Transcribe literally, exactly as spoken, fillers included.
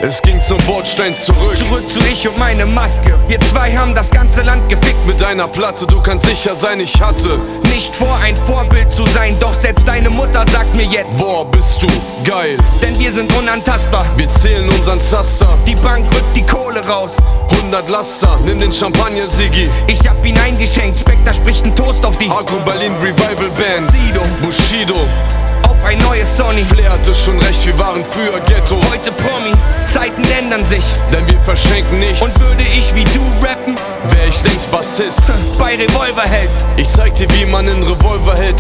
Es ging zum Bordstein zurück. Zurück zu ich und meine Maske. Wir zwei haben das ganze Land gefickt. Mit deiner Platte, du kannst sicher sein, ich hatte nicht vor, ein Vorbild zu sein, doch selbst deine Mutter sagt mir jetzt: Boah, bist du geil. Denn wir sind unantastbar. Wir zählen unseren Zaster. Die Bank rückt die Kohle raus. hundert Laster, nimm den Champagner, Siggi. Ich hab ihn eingeschenkt, Spectre spricht einen Toast auf die Agro Berlin Revival Band. Sido, Bushido, auf ein neues Sony. Flair hatte schon recht, wir waren früher Ghetto. Heute Promi, Zeiten ändern sich. Denn wir verschenken nichts. Und würde ich wie du rappen, wär ich längst Bassist. bei Revolverheld. Ich zeig dir, wie man einen Revolver hält.